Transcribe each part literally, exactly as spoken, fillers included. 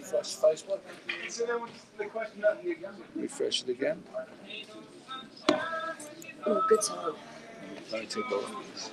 refresh Facebook. Refresh it again. Oh, good song. Let me take over.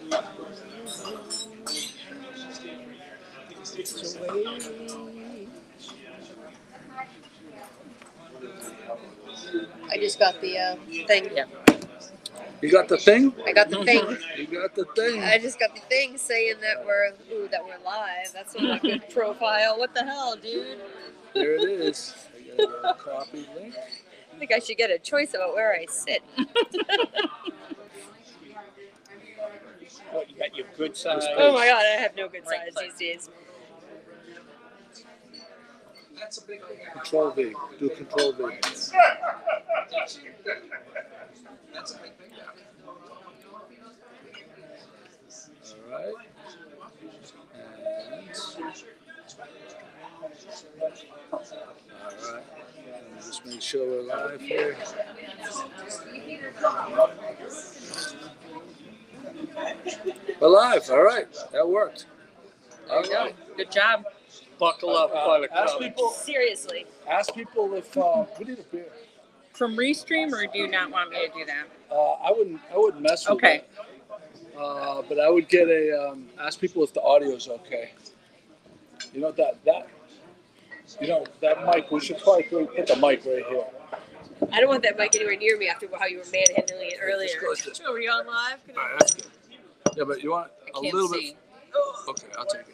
I just got the uh, thing. Yeah. You got the thing? I got the thing. You got the thing. I just got the thing saying that we're ooh that we're live. That's not a good profile. What the hell, dude? There it is. I got a copy link. I think I should get a choice about where I sit. What, you got your good side? Oh my god, I have no good Right sides these days. Control V. Do Control V. All right. And all right. Just make sure we're live here. We're live. All right. That worked. All right. Good job. Buckle up, Uh, Buttercup. ask people. Seriously. Ask people if um, we need a beer. From Restream, or do you not want me to do that? Uh, I wouldn't. I wouldn't mess with Okay. it. Uh, but I would get a. Um, ask people if the audio's okay. You know that that. You know that mic. We should probably put the mic right here. I don't want that mic anywhere near me after how you were manhandling it earlier. Just goes this way. Are we on live? All right, that's good. Yeah, but you want a Can't little see. bit. Okay, I'll take it.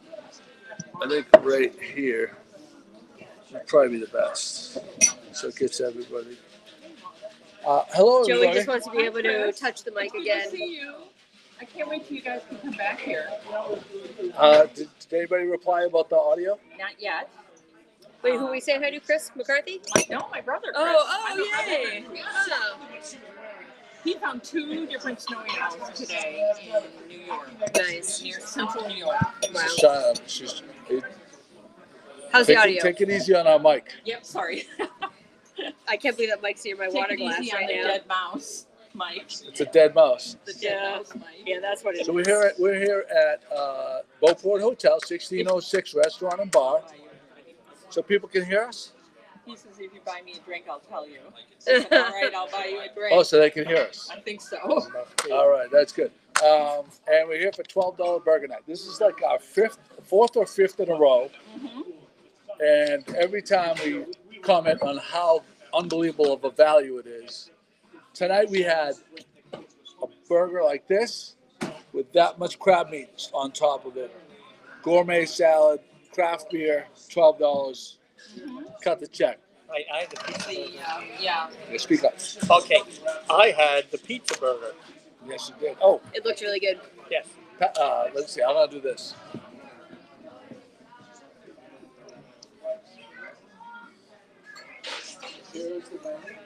I think right here would probably be the best. So it gets everybody. Uh, hello, Joey everybody. just wants to be able to touch the mic again. Good to see you. I can't wait till you guys can come back here. Uh, did, did anybody reply about the audio? Not yet. Wait, who are we saying hi to? Chris McCarthy? No, my brother. Chris. Oh, I'm oh, a yay! brother. Oh, He found two different snowy owls today in New York, nice. near central New York. Wow. Shut up. She's, hey, How's the take, it, audio? take it easy on our mic. Yep, sorry. I can't believe that mic's near my Take water it glass easy on right the now. dead mouse, Mike. It's a dead mouse. The dead Yeah. mouse, Mike. Yeah, that's what it is. So we're here at we're here at uh, Beauport Hotel, sixteen oh six Restaurant and Bar. So people can hear us. He says if you buy me a drink, I'll tell you. I said, all right, I'll buy you a drink. Oh, so they can hear us. I think so. All right, that's good. Um, and we're here for twelve dollar burger night. This is like our fifth, fourth or fifth in a row. Mm-hmm. And every time we comment on how unbelievable of a value it is. Tonight we had a burger like this with that much crab meat on top of it. Gourmet salad, craft beer, twelve dollars. Cut the check. I, I had the pizza The, burger. um, yeah. Yeah, speak up. Okay, I had the pizza burger. Yes, you did. Oh, It looked really good. Yes. uh, let's see. I'm going to do this. Here's the menu.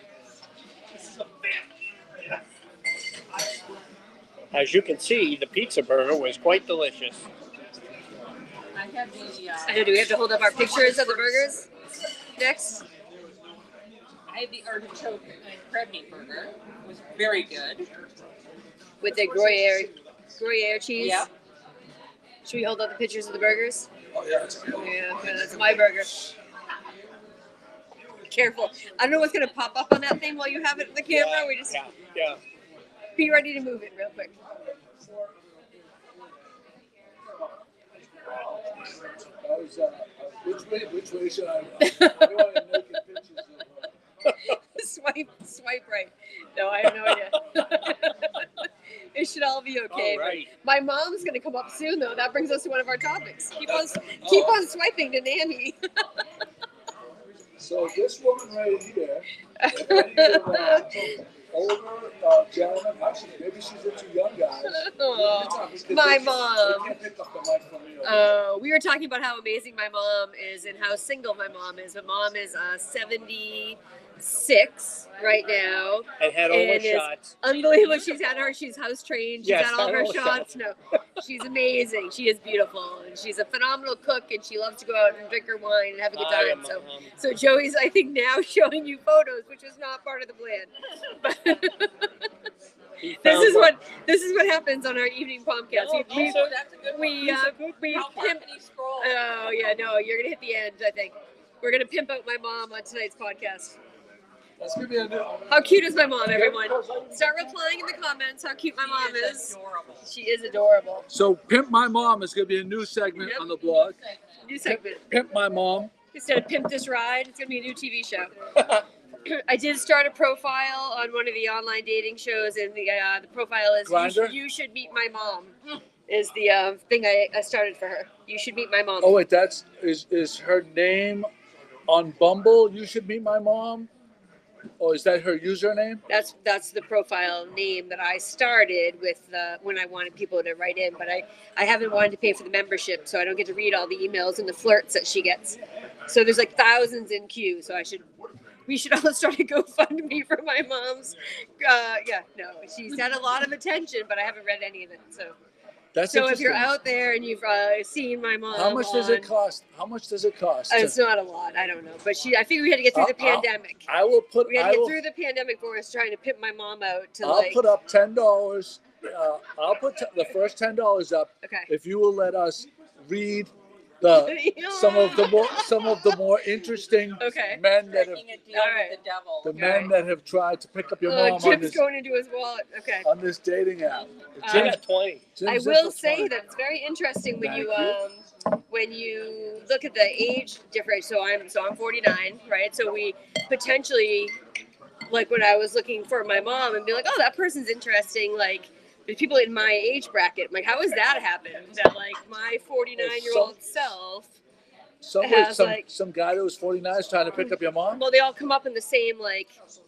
As you can see, the pizza burger was quite delicious. I had the, uh, I know, do we have to hold up our pictures of the burgers next? I had the artichoke and crab meat burger. It was very good. With the Gruyere, Gruyere cheese? Yeah. Should we hold up the pictures of the burgers? Oh, yeah, it's good. Yeah, that's my burger. Careful. I don't know what's going to pop up on that thing while you have it in the camera. We just Yeah, yeah. be ready to move it real quick. I was, uh, which way, which way should I? I don't want to make it pictures. swipe, swipe right. No, I have no idea. It should all be okay. All right. But my mom's going to come up soon, though. That brings us to one of our topics. Keep on, keep on swiping to Nanny. So this woman right here, if any of, uh, older uh, gentlemen, actually maybe she's into young guys. Oh, Because my they- mom. They can't pick up the mic from me. Uh, we were talking about how amazing my mom is and how single my mom is. My mom is uh, seventy-six right now. And had all And the it's shots. Unbelievable. She's had her. She's house trained. She's Yes, had all had her all the shots. No, she's amazing. She is beautiful, and she's a phenomenal cook. And she loves to go out and drink her wine and have a good I time. am, So, um, so Joey's, I think, now showing you photos, which was not part of the plan. he This found is one. what this is what happens on our evening Palmcast. No, We, also- That's a good we, one. uh, we How far pimp. can he scroll? Oh yeah, no, you're gonna hit the end, I think. We're gonna pimp out my mom on tonight's podcast. That's gonna be a new. How cute is my mom, everyone? Start replying in the comments how cute my mom She is. adorable. She is adorable. So Pimp My Mom is gonna be a new segment Yep. on the blog. New segment. Pimp My Mom. Instead of Pimp This Ride, it's gonna be a new T V show. I did start a profile on one of the online dating shows, and the uh, the profile is you Grindr? should, you should meet my mom. Is the uh, thing I, I started for her. You should meet my mom. Oh wait, that's is is her name on Bumble? You should meet my mom. Or is that her username? That's that's the profile name that I started with uh, when I wanted people to write in, but I, I haven't wanted to pay for the membership, so I don't get to read all the emails and the flirts that she gets. So there's like thousands in queue. So I should, we should all start a GoFundMe for my mom's. Uh, yeah, no, she's had a lot of attention, but I haven't read any of it. So That's so if you're interesting. out there and you've uh, seen my mom, How much does it on- cost? How much does it cost? Uh, it's not a lot. I don't know, but she. I figured we had to get through the I'll- I'll- pandemic. I will put. We had I to get will, through the pandemic for us trying to pimp my mom out to I'll like. put up ten dollars. Uh, I'll put t- the first ten dollars up Okay. if you will let us read the some of the more some of the more interesting Okay. men that have Making a deal All right. with the devil. the Okay. men that have tried to pick up your Uh, mom on Jim's this going into his wallet. Okay. on this dating app. Uh, I got twenty. Jim's I in will for say twenty. that it's very interesting when Thank you um when you look at the age difference. So I'm so I'm forty-nine, right? So we potentially, like when I was looking for my mom and be like, oh, that person's interesting. Like there's people in my age bracket. I'm like, how has that happened? That like my forty-nine year old self. Some, wait, have, some, like- some guy that was forty-nine is trying to pick up your mom? Well, they all come up in the same like.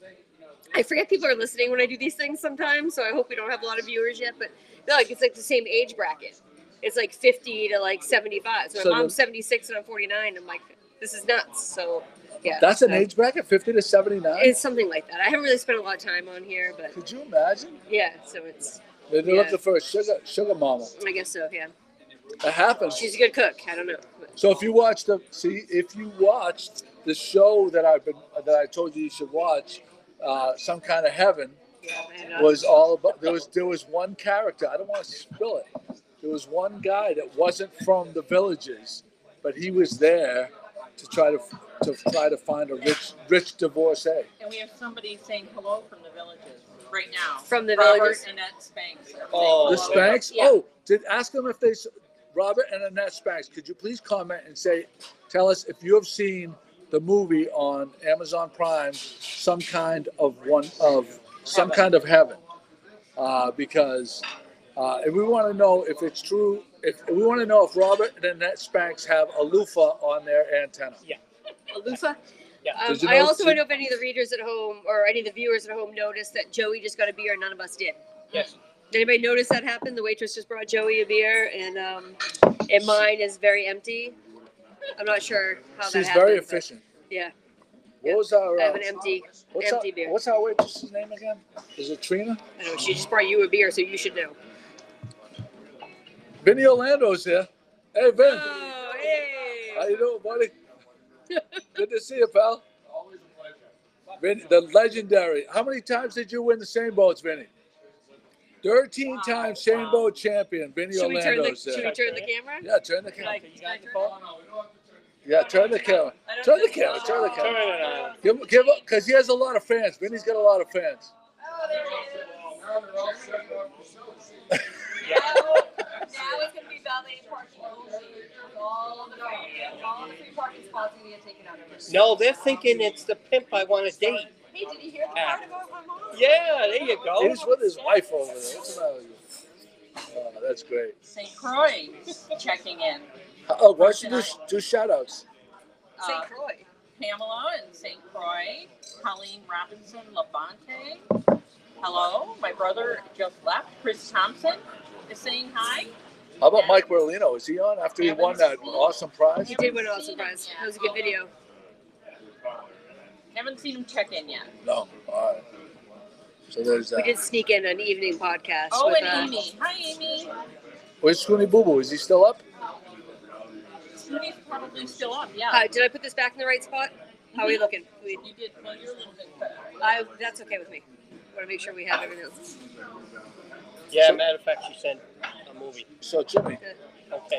I forget people are listening when I do these things sometimes, so I hope we don't have a lot of viewers yet. But they're like it's like the same age bracket. It's like fifty to like seventy-five. So my So mom's the- seventy-six and I'm forty-nine. I'm like, this is nuts. So yeah, That's an so age bracket, fifty to seventy-nine? It's something like that. I haven't really spent a lot of time on here, but Could you imagine? yeah. So it's They're Yeah. looking for a sugar, sugar mama. I guess so. Yeah, It happens. she's a good cook. I don't know. But So if you watched the see, if you watched the show that I've been that I told you you should watch, uh, Some Kind of Heaven yeah, I have not- was all about. There was there was one character. I don't want to spill it. There was one guy that wasn't from the villages, but he was there to try to to try to find a rich rich divorcee. And we have somebody saying hello from the villages right now. From the Robert villages? and Annette Spanks. are Oh, saying The hello. Spanks. Yeah. Oh, did ask them if they. s- Robert and Annette Spanks, could you please comment and say, tell us if you have seen the movie on Amazon Prime, some kind of one of some Heaven. kind of heaven, uh, because uh, and we want to know if it's true. If we want to know if Robert and Annette Spanks have a loofah on their antenna. A loofah. Yeah. Um, Did you I know- also want to know if any of the readers at home or any of the viewers at home noticed that Joey just got a beer and none of us did. Yes. Did anybody notice that happen? The waitress just brought Joey a beer, and um, and mine is very empty. I'm not sure how that She's happened. very but efficient. Yeah, What was our I have uh, an empty, what's empty our, beer. what's our waitress's name again? Is it Trina? I know she just brought you a beer, so you should know. Vinny Orlando's here. Hey Vin, Oh, hey! how you doing, buddy? Good to see you, pal. Vin, the legendary. How many times did you win the same boats, Vinny? Thirteen Wow. times same Wow. boat champion, Vinny Should we turn the Orlando's Should we here. turn the camera? Yeah, turn the camera. You got the call? Yeah, turn the camera. Turn the camera. Turn the Turn camera. it on. Give, give, because he has a lot of fans. Vinny's got a lot of fans. Now, now it's gonna be valet parking only. All the all the free parking spots are gonna get taken out of it. No, they're thinking it's the pimp I want to date. Hey, did you hear the part about my mom? Yeah, there you go. He's with his wife over there. What's the matter with you? Oh, that's great. Saint Croix checking in. Oh, why don't you do, do shout outs? Uh, Saint Croix. Pamela and Saint Croix. Colleen Robinson Labonte. Hello, my brother just left. Chris Thompson is saying hi. How about Mike Berlino? Is he on after he won that awesome prize? He did win an awesome prize. That was a good video. Haven't seen him check in yet. No. All right. So there's We that. did sneak in an evening podcast. Oh, with, and uh, Amy. Hi, Amy. Where's Sweeney Boo Boo? Is he still up? Smootie's probably still up. Yeah. Uh, did I put this back in the right spot? How are we looking? We, You did. Well, you're a little bit better. I, that's okay with me. I want to make sure we have everything else. Yeah, matter of fact, she sent a movie. So Jimmy, Okay.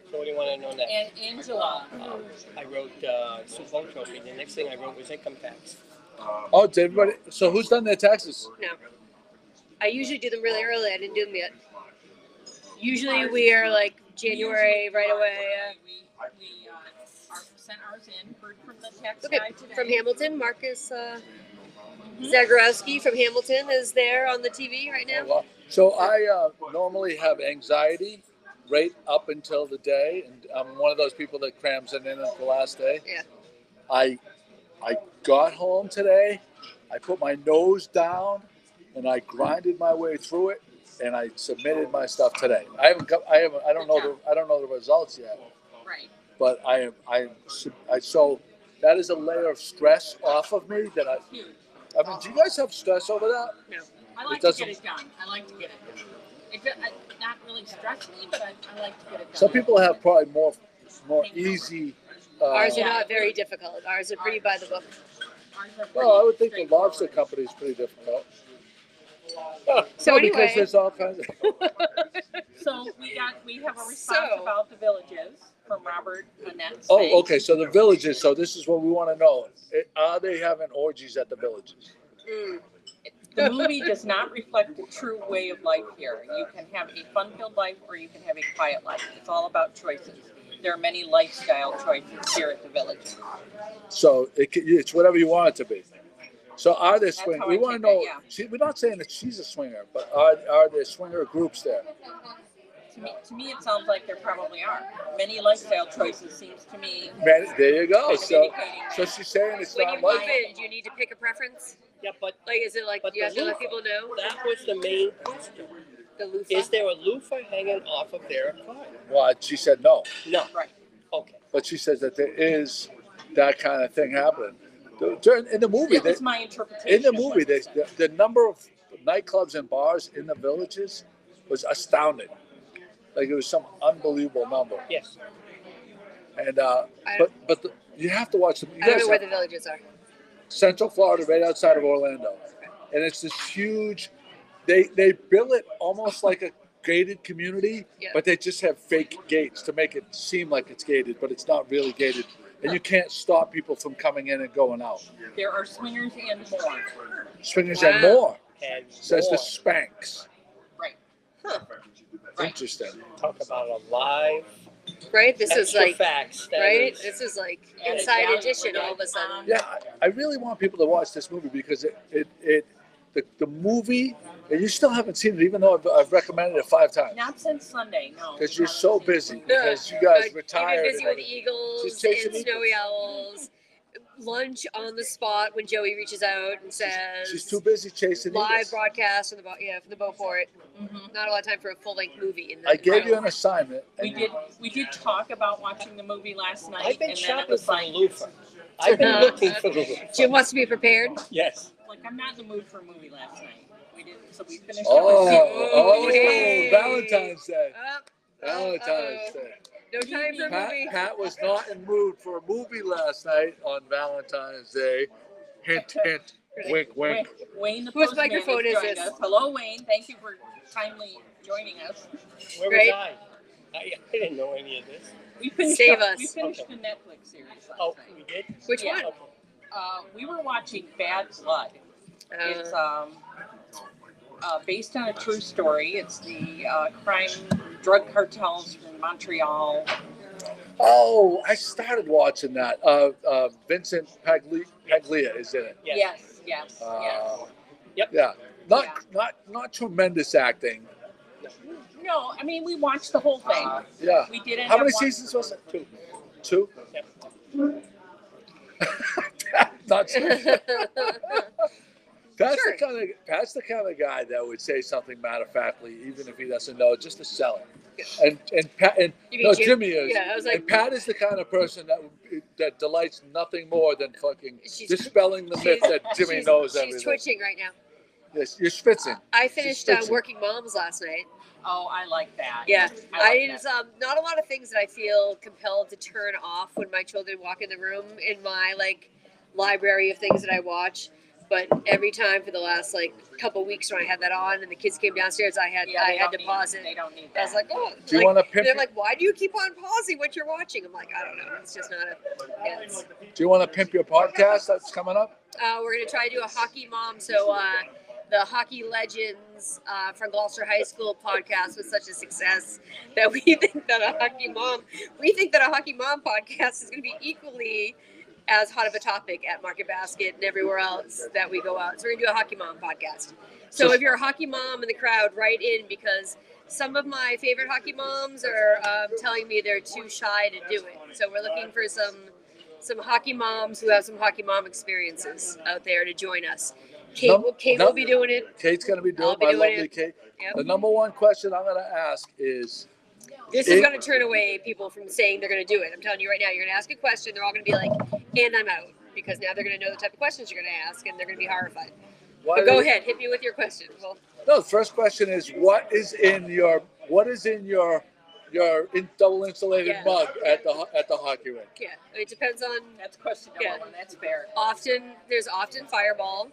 So what do you want to know next? And Angela. Um, I wrote uh, Super Bowl trophy. The next thing I wrote was income tax. Oh, did everybody? So who's done their taxes? No. I usually do them really early. I didn't do them yet. Usually we are like January Usually right March, away. We, we uh, are, sent ours in, heard from the tax Okay, guy today. from Hamilton, Marcus uh, Zagorowski from Hamilton is there on the T V right now. Well, so I uh, normally have anxiety right up until the day, and I'm one of those people that crams it in at the last day. Yeah. I I got home today. I put my nose down, and I grinded my way through it, and I submitted my stuff today. I haven't. Come, I haven't. I don't know the. I don't know the results yet. Right. But I am. I am. I so that is a layer of stress off of me that I. Huge. I mean, do you guys have stress over that? No. I like It to doesn't- get it done. I like to get it done. It does, I, not really stress me, but I, I like to get it done. Some people have probably more, more easy. Uh, Ours are Yeah. not very difficult. Ours are pretty by the book. Ours are well, I would pretty think the lobster straightforward. company is pretty difficult. So No, because anyway, there's all kinds of. So we got we have a response So- about the villages from Robert Annette. Oh, okay. So the villages. So this is what we want to know. It, are they having orgies at the villages? mm, The movie does not reflect the true way of life here. You can have a fun-filled life or you can have a quiet life. It's all about choices. There are many lifestyle choices here at the village. So it, can- it's whatever you want it to be. So are there That's swing? how We I want to take know. it, yeah. She, we're not saying that she's a swinger, but are are there swinger groups there? To me, to me, it sounds like there probably are. Many lifestyle choices seems to me. Man, there you go. kind of So indicating- so she's saying it's when you not move like. in, do you need to pick a preference? Yeah, but Like, is it like But you the have to let loofah. people know that was the main question. the loofah? Is there a loofah hanging off of their car? Well, she said no, No. Right. Okay. but she says that there is that kind of thing happening. During, in the movie, That they, was my interpretation. in the of what movie, he they, said. the, the number of nightclubs and bars in the villages was astounding. Like it was some unbelievable number. Yes. And uh, I but but the, you have to watch them. You I don't guys know where have the villages are. Central Florida, right outside of Orlando, and it's this huge. They they bill it almost like a gated community, Yeah. but they just have fake gates to make it seem like it's gated, but it's not really gated, and you can't stop people from coming in and going out. There are swingers and more. Swingers Wow. and more, And says more. the Spanx. Right. Huh. Right. Interesting. Talk about a live Right? This is extra like facts. that right? is- This is like Added inside value edition for all of a them. sudden. Yeah, I, I really want people to watch this movie because it it, it the, the movie, and you still haven't seen it, even though I've, I've recommended it five times. Not since Sunday, no. Because we you're haven't so seen busy. it. Because you Uh, guys You've retired. been busy and with everything. eagles She's and chasing snowy owls. Lunch on the spot when Joey reaches out and says She's too busy chasing live eagles. broadcast from the Bo- yeah from the Beaufort. Mhm. Not a lot of time for a full length movie. In the I gave you final- an assignment. We And did. We did talk about watching the movie last night, I've been and then it shopping was for like, the loofah. I've been Uh, looking for the loofah. Jim wants to be prepared. Yes. like I'm not in the mood for a movie last night. We didn't, so we finished. Oh, up with oh, Hey. Valentine's Day. Uh, Valentine's uh-oh. Day. No time for a Pat, movie. Pat was not in mood for a movie last night on Valentine's Day. Hint, hint, wink, Wayne, wink. Wayne the Whose postman microphone has is joined this? us. Hello, Wayne. Thank you for kindly joining us. Where Right. was I? I? I didn't know any of this. We finished. Save up- us. We finished Okay. the Netflix series last Oh, night. we did? Which Yeah. one? Uh, we were watching Bad Blood. It's Uh, um, uh, based on a true story. It's the uh, crime drug cartels from Montreal. Oh, I started watching that. Uh, uh, Vincent Pagli- Paglia is in it. Yes. Yes, yes, Uh, yes. Yep. Yeah, not Yeah. not not tremendous acting. No, I mean we watched the whole thing. Yeah. We did end How up many watching- seasons was it? Two. Two. Yep. Not so- Pat's Sure. the kind of Pat's the kind of guy that would say something matter of factly, even if he doesn't know, just to sell it. And and Pat and You mean no, Jim? Jimmy is. Yeah, I was like- and Pat is the kind of person that that delights nothing more than fucking She's- dispelling the myth that Jimmy she's, knows she's everything. twitching right now. Yes, you're schwitzing. I finished uh, twitching. Working Moms last night. Oh, I like that. Yeah, I I, like it's that. um not a lot of things that I feel compelled to turn off when my children walk in the room in my like library of things that I watch. But every time for the last like couple weeks when I had that on and the kids came downstairs, I had Yeah, I they had don't to need- pause it. They don't need I was that. like, oh, Do you like, want to and pimp? they're like, why do you keep on pausing what you're watching? I'm like, I don't know. It's just not a. Yeah, it's, Do you want to pimp your podcast that's coming up? uh, we're gonna try to do a hockey mom. So uh, the hockey legends uh, from Gloucester High School podcast was such a success that we think that a hockey mom, we think that a hockey mom podcast is gonna be equally as hot of a topic at Market Basket and everywhere else that we go out. So we're gonna do a hockey mom podcast. So So- if you're a hockey mom in the crowd, write in because some of my favorite hockey moms are um, telling me they're too shy to do it. So we're looking for some some hockey moms who have some hockey mom experiences out there to join us. Kate, No- will, Kate no. will be doing it. Kate's going to be doing I'll be my doing lovely it. Kate. Yep. The number one question I'm going to ask is, This It- is going to turn away people from saying they're going to do it. I'm telling you right now, you're going to ask a question, they're all going to be like, and I'm out. Because now they're going to know the type of questions you're going to ask and they're going to be horrified. why But go did- ahead, hit me with your question. Well, No, the first question is, what is in your what is in your your in, double insulated Yeah. mug at the ho- at the hockey rink? yeah, it depends on. That's question number Yeah. one. That's fair. Often, there's often Fireball.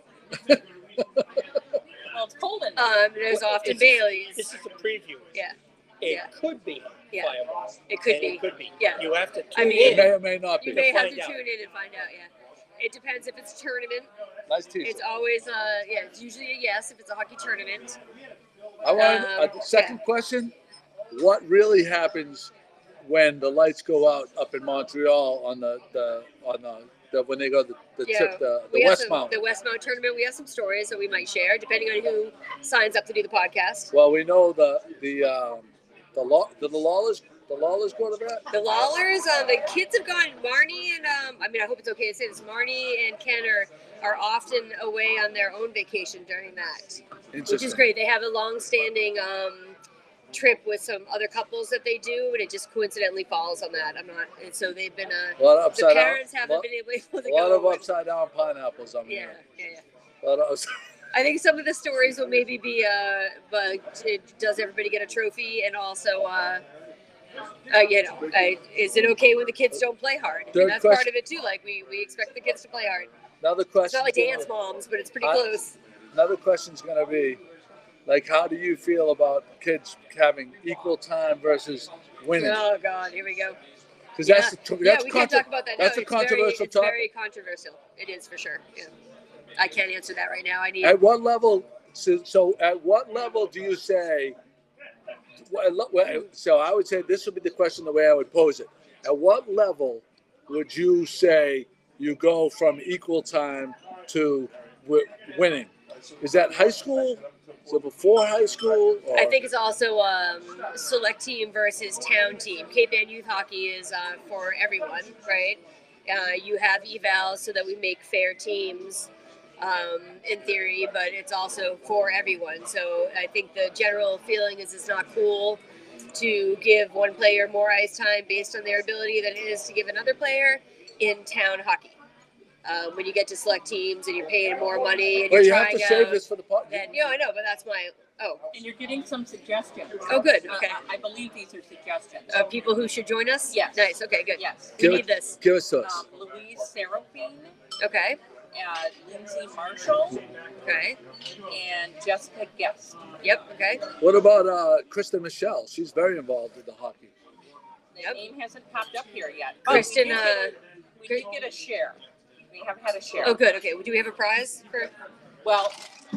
Well, it's cold in there. Um, there's Well, often it's- Bailey's. This is a preview. Yeah, It Yeah. could be Yeah. Fireball. it could and be. It could be. Yeah. You have to tune I mean- It in. may or may not You be. may have find to out. tune in and find out. Yeah, it depends if it's tournament. Nice t-shirt. It's always uh yeah, it's usually a yes if it's a hockey tournament. I want um, uh, the second question. What really happens when the lights go out up in Montreal on the, the on the, the when they go the, the Yeah. trip the, the We have Westmount? some, the Westmount tournament. We have some stories that we might share depending on who signs up to do the podcast. Well, we know the the um, the law the, the Lawlers the Lawlers go to that. The Lawlers, uh, the kids have gone. Marnie and um, I mean, I hope it's okay to say this. Marnie and Ken are are often away on their own vacation during that, which is Interesting. great. They have a long-standing um, trip with some other couples that they do, and it just coincidentally falls on that. I'm not, and so they've been. Uh, A lot of the upside parents down. haven't lot, been able, able to a lot go. of upside down pineapples. I'm yeah, hearing. yeah, yeah. A lot of upside- I think some of the stories will maybe be, uh, but it, does everybody get a trophy, and also, uh, uh, you know, I, is it okay when the kids don't play hard? I mean, Third that's part question. of it too. Like we, we expect the kids to play hard. Another It's question. not like dance moms, but it's pretty I- close. Another question's going to be, like, how do you feel about kids having equal time versus winning? Oh God, here we go. Because Yeah, that's the, yeah, that's we can't contro- talk about that. that's no, a it's very, controversial it's topic. very controversial. It is for sure. Yeah. I can't answer that right now. I need. At what level? So, so at what level do you say? well, well, So I would say this would be the question the way I would pose it. At what level would you say you go from equal time to w- winning? Is that high school? Is it before high school? Or? I think it's also um, select team versus town team. Cape Ann Youth Hockey is uh, for everyone, right? Uh, you have evals so that we make fair teams um, in theory, but it's also for everyone. So I think the general feeling is it's not cool to give one player more ice time based on their ability than it is to give another player in town hockey. Um, when you get to select teams and you're paying more money and Well, you're you have trying to save out, this for the pot. then, you know, I know, but that's my, oh, And you're getting some suggestions. Oh, good, Uh, okay. I believe these are suggestions. uh, people who should join us? Yes. Nice, okay, good. Yes. We Give need it- this. Give us to us. Um, Louise Seraphine, Okay, uh, Lindsay Marshall, okay, and Jessica Guest. yep, okay. What about uh, Kristen Michelle? She's very involved with the hockey. The Yep. name hasn't popped up here yet. Kristen, we did, uh, get a, we did get a share. We have had a share. Oh, good, okay. Do we have a prize for? Well,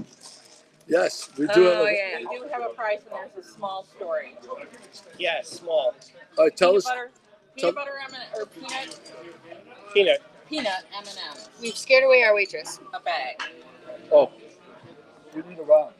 Yes, we do. Oh, have a, yeah. we do have a prize, and there's a small story. Yeah, small. All right, tell peanut us. butter, tell- peanut butter M and or peanut Peanut. peanut M and M's, We've scared away our waitress. a bag. Oh, we need a round.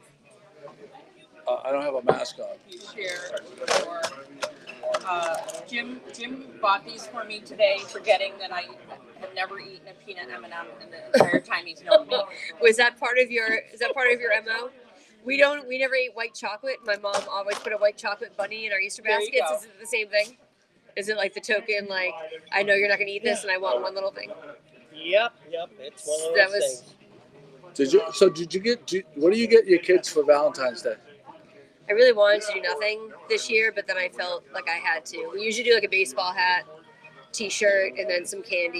Uh, I don't have a mask on. You share your. Uh, Jim Jim bought these for me today, forgetting that I have never eaten a peanut M and M in the entire time he's known me. Was that part of your? Is that part of your M O? We don't. We never ate white chocolate. My mom always put a white chocolate bunny in our Easter There you baskets. go. Is it the same thing? Is it like the token? Like I know you're not going to eat this, and I want one little thing. Yep, yep. It's one of those That was- things. Did you? So did you get? Did, what do you get your kids for Valentine's Day? I really wanted to do nothing this year, but then I felt like I had to. We usually do like a baseball hat, T-shirt, and then some candy.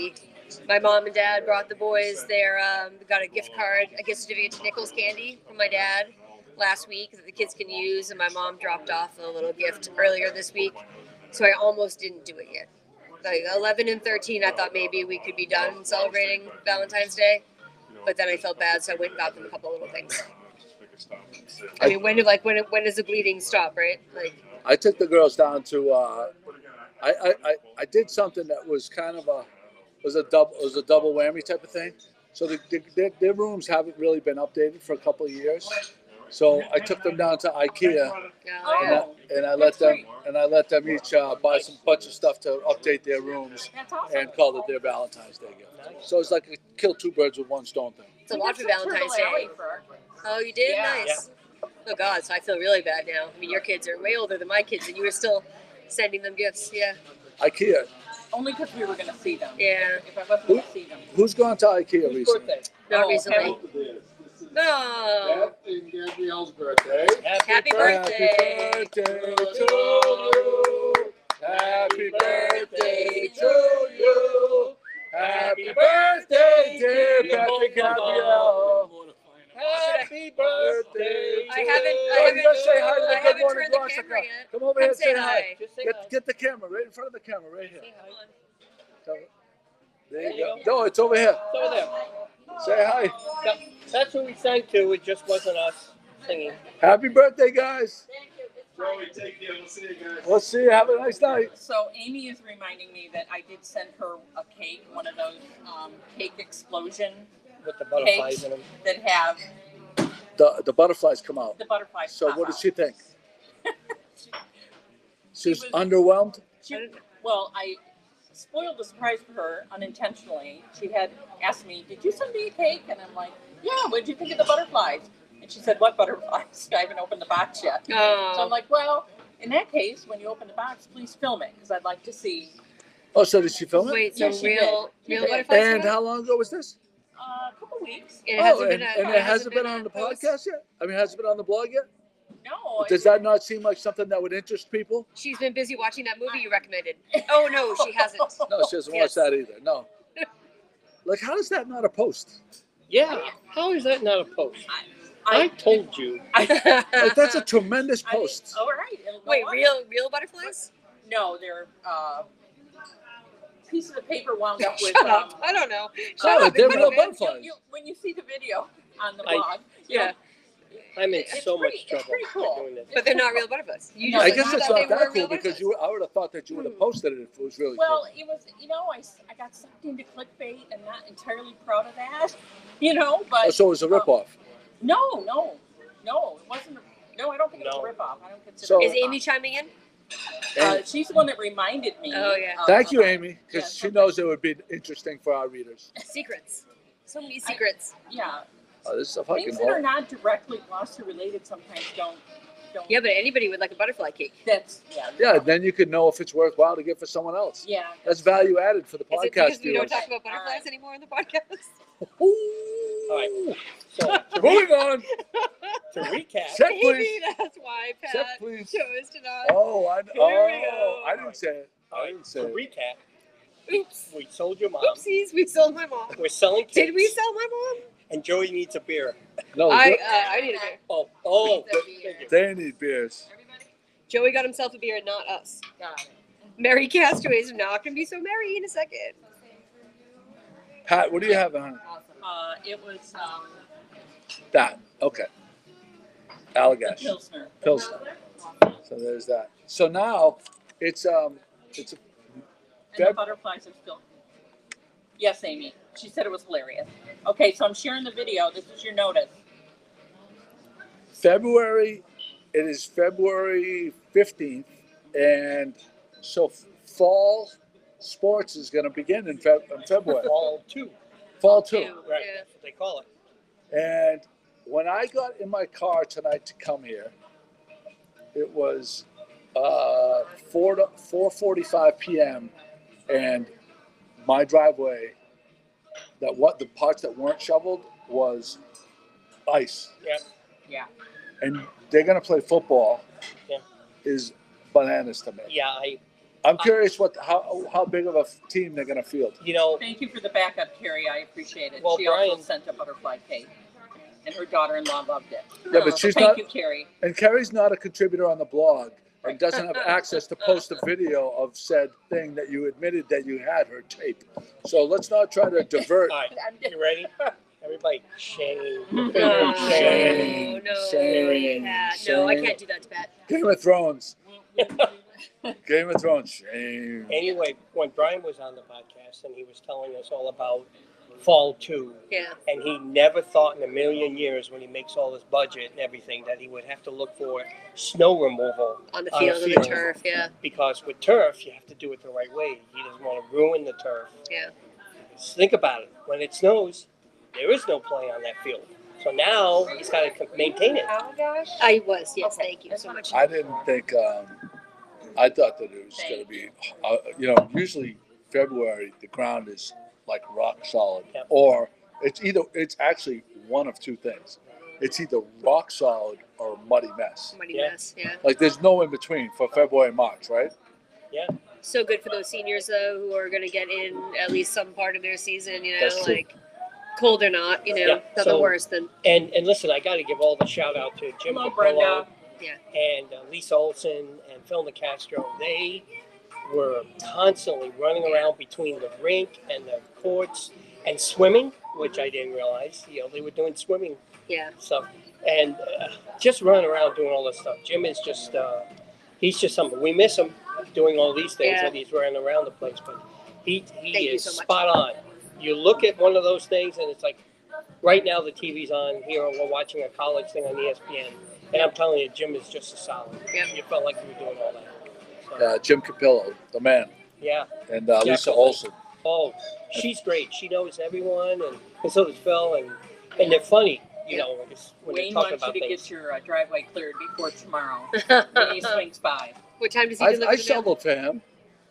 My mom and dad brought the boys their, um, got a gift card, a gift certificate to Nichols Candy from my dad last week that the kids can use, and my mom dropped off a little gift earlier this week. So I almost didn't do it yet. Like eleven and thirteen, I thought maybe we could be done celebrating Valentine's Day, but then I felt bad, so I went and got them a couple little things. I mean, when do like when when does the bleeding stop, right? Like, I took the girls down to. Uh, I, I, I, I did something that was kind of a was a double was a double whammy type of thing. So the, the, their, their rooms haven't really been updated for a couple of years. So I took them down to IKEA oh, and yeah. I, and I let them and I let them each uh, buy some bunch of stuff to update their rooms That's awesome. and call it their Valentine's Day gift. So it's like a kill two birds with one stone thing. It's a We lot did for some Valentine's Turtle Day. Alley for our- Oh, you did? Yeah. Nice. Oh God, so I feel really bad now. I mean, your kids are way older than my kids, and you were still sending them gifts. Yeah. IKEA. Only because we were going to see them. Yeah. If I wasn't going to see them. Who's gone to IKEA Whose recently? birthday? Not Oh, recently. happy- No. And Gabrielle's birthday. Happy birthday. Happy birthday to you. Happy birthday to you. Happy birthday, dear Patrick Gabrielle. Happy birthday. I haven't. to I you. You gotta say hi to haven't. the I Good haven't Morning turned the Bronx camera account. yet. Come over Come here and say say hi. hi. Just say Get, hi. get the camera right in front of the camera, right here. Say hi. Come- There you go. No, it's over here. It's over there. Say hi. Yep. That's who we sang to. It just wasn't us singing. Happy birthday, guys. Joey, take care. We'll see you guys. We'll see you. Have a nice night. So Amy is reminding me that I did send her a cake, one of those um, cake explosion With the butterflies cakes in them. that have The the butterflies come out. the butterflies. So pop what did out. she think? She was was- underwhelmed. She, well, I spoiled the surprise for her unintentionally. She had asked me, "Did you send me a cake?" And I'm like, "Yeah. What did you think of the butterflies?" And she said, "What butterflies?" I haven't opened the box yet. So I'm Oh. like, "Well, in that case, when you open the box, please film it because I'd like to see." Oh, so did she film it? Wait. So Yeah, she real, did. She real did. butterflies. And come out? how long ago was this? Uh, a couple weeks. And it Oh, hasn't and, been. a- and it hasn't been on a the post? podcast yet? I mean, has it been on the blog yet? No. Does that not seem like something that would interest people? She's been busy watching that movie you recommended. Oh no, she hasn't. No, she doesn't Yes. watch that either. No. Like, how is that not a post? Yeah. How is that not a post? I I, told you. Like, that's a tremendous I mean, post. all right. it'll go Wait, on. real, real butterflies? No, they're uh, pieces of paper wound up with. Shut um, up! I don't know. Shut No, up! they're it real could've been. butterflies. You, you, when you see the video on the I- blog, you Yeah, know, I'm in It's so pretty- much it's trouble pretty for cool. doing this. but they're not real butterflies. You No, just I but guess thought it's they not were that cool real because butterflies. you. I would have thought that you would have posted it if it was really well, cool. it was, you know, I, s- I got sucked into clickbait and not entirely proud of that, you know, but Oh, so it was a ripoff. no, no, no, it wasn't. A, no, I don't think it was No. a ripoff. I don't consider. So- it a Is ripoff. Amy chiming in? Uh, And she's the one that reminded me. Oh, yeah. of- thank you, Amy, because Yeah, she something- knows it would be interesting for our readers. Secrets. So many secrets. Yeah, Oh, this is a fucking things that are hole. not directly Gloucester related sometimes don't. don't Yeah, but anybody would like a butterfly cake. That's yeah. Yeah, then you could know if it's worthwhile to give for someone else. Yeah. That's value added for the Is it podcast because we don't viewers. talk about All butterflies right. anymore in the podcast? All right. So to, Moving on. to recap, Check, Maybe please. that's why Check, Pat please. chose to not. Oh, I, Here we oh, go. I didn't say it. I didn't say to it. recap, Oops. we sold your mom. Oopsies, we sold my mom. We're selling cakes. Did we sell my mom? And Joey needs a beer. No, I they- uh, I need a beer. Oh, oh. Needs a beer. thank you. they need beers. Joey got himself a beer, not us. Got it. Merry Castaways are not going to be so merry in a second. Pat, what do you have on Uh, it was um, that? Okay. the Allagash. Pilsner. Pilsner. So there's that. So now it's um it's a And Feb- the butterflies are still. Yes, Amy. She said it was hilarious. Okay, so I'm sharing the video. This is your notice. February. It is February fifteenth, and so f- fall sports is going to begin in, Feb- in February. Fall two. Fall two. Two, Right. yeah. That's what they call it. And when I got in my car tonight to come here, it was uh, four to four forty-five p.m. and my driveway, that what the parts that weren't shoveled was ice, Yeah. Yeah. and they're gonna play football. Yeah. Is bananas to me. Yeah, I I'm curious what how how big of a team they're gonna field. You know, Thank you for the backup, Carrie. I appreciate it. Well, She Brian- also sent a butterfly cake, and her daughter-in-law loved it. Yeah, but So she's thank not- you, Carrie. And Carrie's not a contributor on the blog and doesn't have access to post a video of said thing that you admitted that you had her tape. So let's not try to divert. all right, you ready? Everybody, shame. No, Shame, no, shame, yeah, no, I shame. can't do that to Pat. Game of Thrones. Game of Thrones. Shame. Anyway, when Brian was on the podcast and he was telling us all about fall two, Yeah, and he never thought in a million years when he makes all his budget and everything that he would have to look for snow removal on the On the field of the field. turf. Yeah, because with turf you have to do it the right way. He doesn't want to ruin the turf. yeah. Just think about it. When it snows, there is no play on that field. So now he's got to maintain it. Oh gosh. I was. Yes, Okay. thank you so much. I didn't think. Um, I thought that it was going to be. Uh, you know, usually February the ground is like rock solid, Yep. or it's either it's actually one of two things. It's either rock solid or a muddy mess. Muddy Yeah. mess. Yeah. Like there's no in between for February and March, right? So good for those seniors though, who are going to get in at least some part of their season. You know, That's true. like cold or not. You know, Yeah, nothing so- worse than And and listen, I got to give all the shout out to Jim Hello, Capillo Brenda. and uh, Lisa Olson and Phil Nicastro. They were constantly running around between the rink and the courts and swimming, which I didn't realize. You know, they were doing swimming yeah. stuff and uh, just running around doing all this stuff. Jim is just uh, he's just something. We miss him doing all these things Yeah. that he's running around the place, but he he Thank you is so much. spot on. You look at one of those things and it's like right now the T V's on here and we're watching a college thing on E S P N, and I'm telling you, Jim is just a solid. Yeah. You felt like you were doing all that. So, Uh, Jim Capillo, the man, yeah. and uh, Lisa Definitely. Olson. Oh, she's great. She knows everyone, and, and so does Phil, and and they're funny. You know, it's- when Wayne they're talking wants you about to things. get your uh, driveway cleared before tomorrow when he swings by. What time does he I, deliver I the mail? shoveled for him.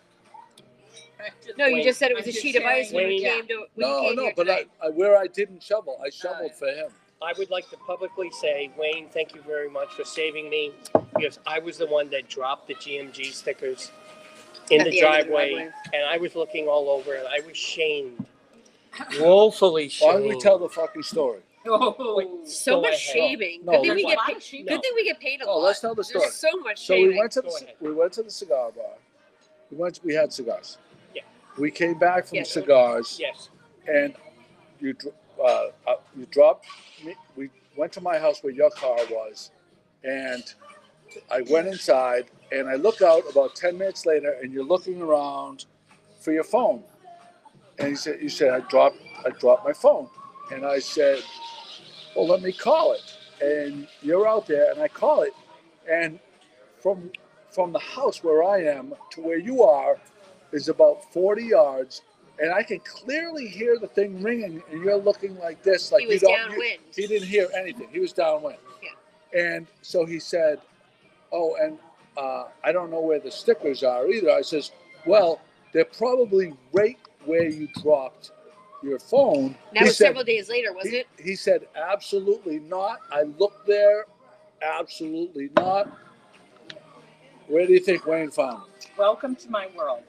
No, you Wayne- just said it was I'm a just sheet of ice when you sharing. came to when you No, came no, here but I, tonight. I, where I didn't shovel, I shoveled Alright. for him. I would like to publicly say, Wayne, thank you very much for saving me, because I was the one that dropped the G M G stickers in At the the end of the driveway, driveway. and I was looking all over, and I was shamed, woefully Why shamed. don't we tell the fucking story? Oh, So Go much ahead. shaming. No, Good thing there's we a get lot paid. of shaming. Good thing we get paid a Oh, lot. let's tell the story. There's so much So shaming. we went to Go the ahead. we went to the cigar bar. We went. We had cigars. Yeah. We came back from Yes. cigars, Yes. and you dr- uh, uh, you dropped me. We went to my house where your car was, and I went inside, and I look out about ten minutes later, and you're looking around for your phone, and you said, "You said I dropped I dropped my phone," and I said, "Well, let me call it." And you're out there, and I call it, and from from the house where I am to where you are is about forty yards, and I can clearly hear the thing ringing, and you're looking like this, like He was you don't. downwind. You, he didn't hear anything. He was downwind. Yeah. And so he said, "Oh, and uh, I don't know where the stickers are either." I says, "Well, they're probably right where you dropped your phone." That He was said- several days later, wasn't he, it? he said, "Absolutely not. I looked there. Absolutely not." Where do you think Wayne found it? welcome to my world.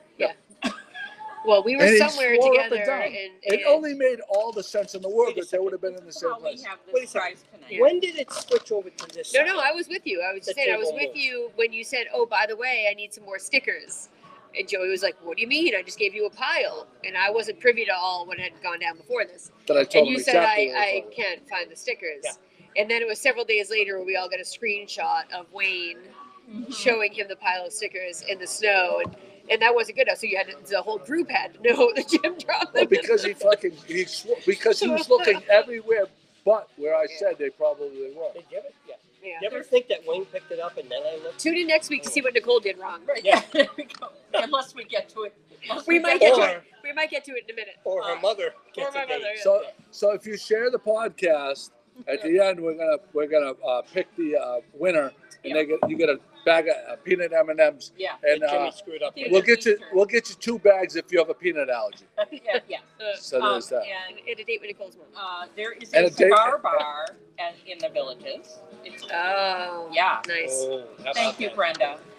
Well, we were And he somewhere swore up and together, down. and, It and only made all the sense in the world Wait a that they would have been in the same How we place. have Wait a this second. prize tonight. Yeah. When did it switch over to this? no, side? no, I was with you. I was The saying I was table with you when you said, "Oh, by the way, I need some more stickers." And Joey was like, "What do you mean? I just gave you a pile," and I wasn't privy to all what had gone down before this. That I told And you him said, exactly I, what I thought. can't find the stickers. Yeah. And then it was several days later where we all got a screenshot of Wayne Mhm. showing him the pile of stickers in the snow. And, and that wasn't good enough. So you had to, the whole group had to know that Jim dropped Well, them. because he fucking he swore, because he was looking everywhere but where I said they probably were. Did you ever, yeah. Yeah. You ever think that Wayne picked it up and then I looked? Tune in next week to see what Nicole did wrong. Right, Yeah. there we go. Unless we get to it. Unless We might get get Or- to it. We might get to it in a minute. Or her Uh, mother gets my a date. mother, yeah. So so if you share the podcast, at the end we're gonna we're gonna uh, pick the uh, winner, and they get you get a bag of uh, peanut M and M's, Yeah. and That Jimmy uh, screwed up. Yeah. with we'll it. get you we'll get you two bags if you have a peanut allergy. yeah, yeah. Uh, So Um, there's that. and and a date with Nicole's mom. uh, there is And a a date- cigar bar at, in the villages. It's, Oh. yeah. Nice. Oh, how Thank about you, that? Brenda.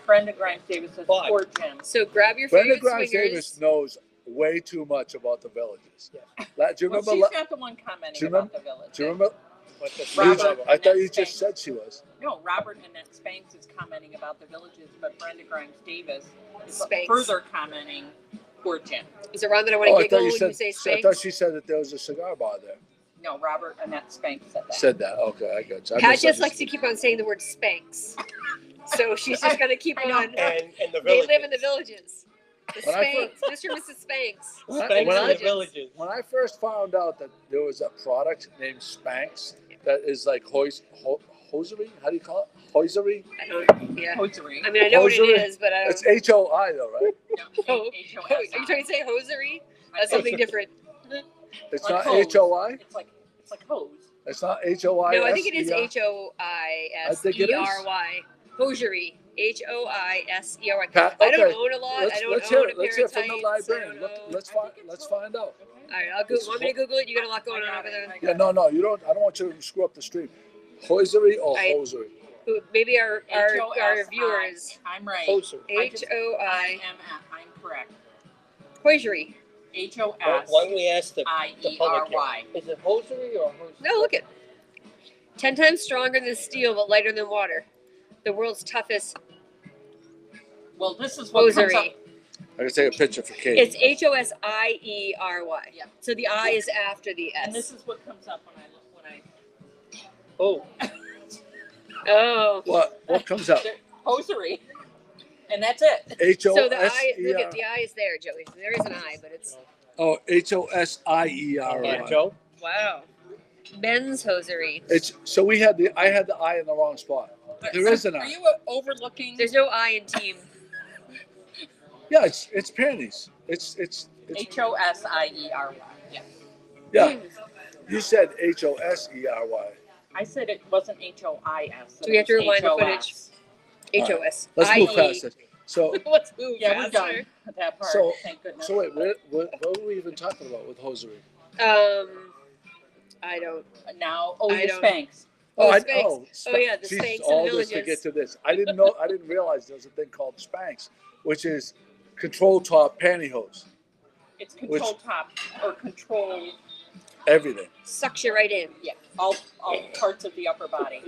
Brenda Grimes Davis says But- poor Jim. So grab your Brenda favorite Grimes swingers. Davis knows way too much about the villages. Yeah. La- Do you Well, remember? she's la- not the one commenting do you about the village. Do you remember? But the you- Robert- I thought you Spanx. just said she was. No, Robert Annette Spanks is commenting about the villages, but Brenda Grimes Davis is Spanx. further commenting poor Jim. Is it wrong that I want Oh, to I thought giggle you when said. you say I Spanx? thought she said that there was a cigar bar there. No, Robert Annette Spanks said that. Said that. Okay, I got you. I Pat just likes to misunderstood. keep on saying the word Spanx. So she's just going to keep I know. on. and and the They villages. live in the villages. The When I Spanx, Mister and Missus Spanx. When I- Spanx when in I- the villages. When I first found out that there was a product named Spanx that is like hos- ho- hosiery, how do you call it? Hosiery? I don't. Yeah. Hosiery. I mean, I know what it Hosiery? is, but I don't. It's H O I though, right? Oh, H O S Ho- are you trying to say hosiery? That's I- something different. It's Like not hose. H O I. It's like it's like hose. It's not H O I. No, I think it is H O I I S think it E is. R Y. Hosiery. H O I S E R Y. Pat, I don't okay. own a lot. Let's, I don't let's own hear a it. Let's pair hear of it from the tights. I librarian. don't Let, own- let's I find. think it's Let's what- find out. All right, I'll Google. Want me to Google it? You got a lot going I on got over it. there. I got Yeah, no, no, you don't. I don't want you to screw up the stream. Hosiery or I- hosiery? Who- Maybe our our, H O S I. our viewers. I'm right. Hosiery. I H just- O I I am. I'm correct. hosiery. H O Why S why don't we ask the, I the E R public here? Y. Is it hosiery or hosiery? No, look at. Ten times stronger than steel, but lighter than water. The world's toughest Well, this is what comes up. hosiery. I can take a picture for Kate. It's H O S I E R Y. Yeah. So the I is after the And this S. is what comes up when I look when I Oh, Oh. What? What comes up? hosiery, and that's it. H O So the S I, E look at R. the I is there, Joey. There is an I, but it's Oh, H O S I E R yeah, Y. Joe. wow. Men's hosiery. It's so we had the I had the I in the wrong spot. There is an Are I. you uh, overlooking? There's no I in team. Yeah, it's it's panties. It's it's it's H O S I E R Y. Yeah. yeah. You said H O S E R Y. I said it wasn't H O I S. Do we have to rewind the footage? H O S. Let's I move E. past it. So Let's move Yeah, we're faster. done with that part. So- Thank goodness. so wait, what, what what were we even talking about with hosiery? Um, I don't. Now, oh, I the don't- Spanx. Oh, I, Spanx. oh, Oh, yeah, the Jeez, Spanx in all the this to villages. get to this. I didn't know. I didn't realize there was a thing called Spanx, which is control top pantyhose, It's control Which- top or control, everything, Sucks you right in. yeah, all all parts of the upper body.